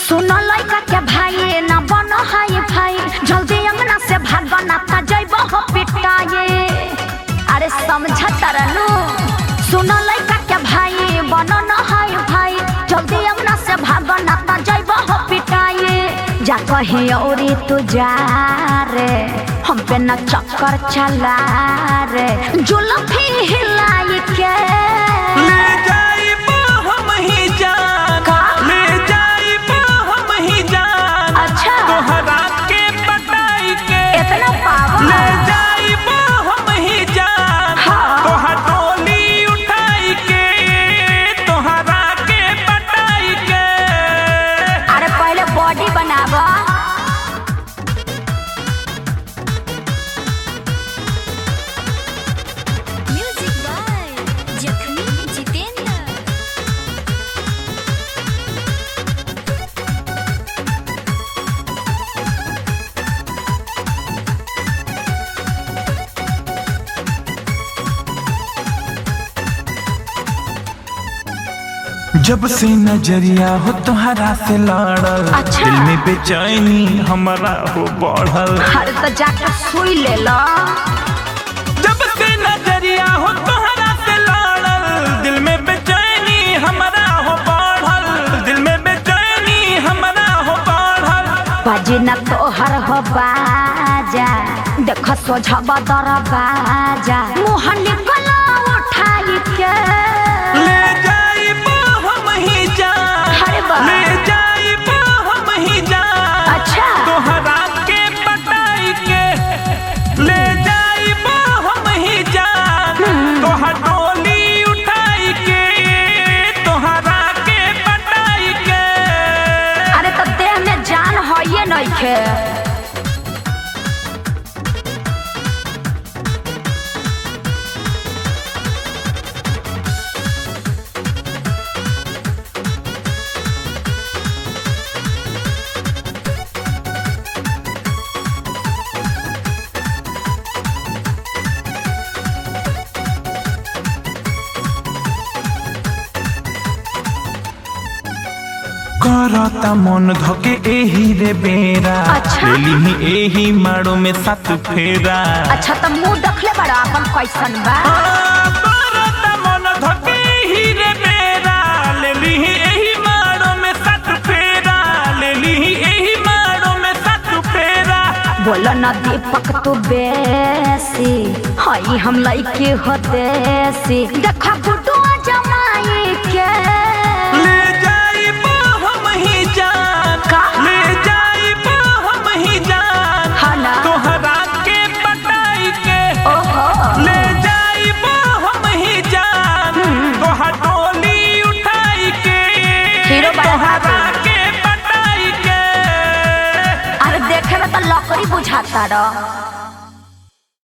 सुनो लइका के भाई ना बनो हाई भाई, जल्दी अंगना से भागो ना ता जइबो हो पिटाए। अरे समझ तरनु सुनो लइका के भाई बनो ना हाई भाई, जल्दी अंगना से भागो ना ता जइबो हो पिटाए। जा कहीं औरी तू जा रे, हम पे ना चक्कर चला रे, जुल्फी हिलाई के ले जाइबो हम ही जान, ले जाइबो हम ही जान। अच्छा तोहरा के पटाई के इतना पावर ले जाइबो हम ही जान। हाँ। तोहर डोली उठाई के तोहरा के पटाई के। अरे पहले बॉडी बनावा। म्यूजिक बाय जखमी जितेंद्र। जब से नजरिया हो तोहरा से लड़ल, अच्छा। दिल में बेचैनी हमारा हो बढ़ल। अरे तो जाकर सुई ले लो। जब से नजरिया हो तोहरा से लड़ल, दिल में बेचैनी हमारा हो बढ़ल। दिल में बेचैनी हमारा हो बढ़ल। बाजी न तोहर हो बाजा, देख सोझा बदर बाजा, मुँह निकला उठाई के ले जाइबो हम ही जान, अरे वाह। ले जाइबो हम ही जान। अच्छा। तोहरा के पटाई के ले जाइबो हम ही जान। तोहर डोली उठाई के तोहरा के पटाई के। अरे तो देह में जान है ये नहीं खे। करता मन धके एही रे बेरा, अच्छा। लेली एही मारो में सात फेरा। अच्छा तो मुँह देखले बड़ा अपन कैसन बा। करता मन धके एही रे बेरा, लेली एही मारो में सात फेरा। लेली एही मारो में सात फेरा। बोलो न दीपक तू बेसी, हई हम लइके हो देसी, देखा गुडुआ जमाई के ले जाइबो हम ही जान, का? ले जाइबो हम ही जान। हाँ ना। तोहरा के पटाई के ओहो ले जाइबो हम ही जान। तोहर डोली उठाई के हीरो बड़ा तोहरा हाथ। के पटाई के। अरे देखे में तो लकड़ी बुझाता रह।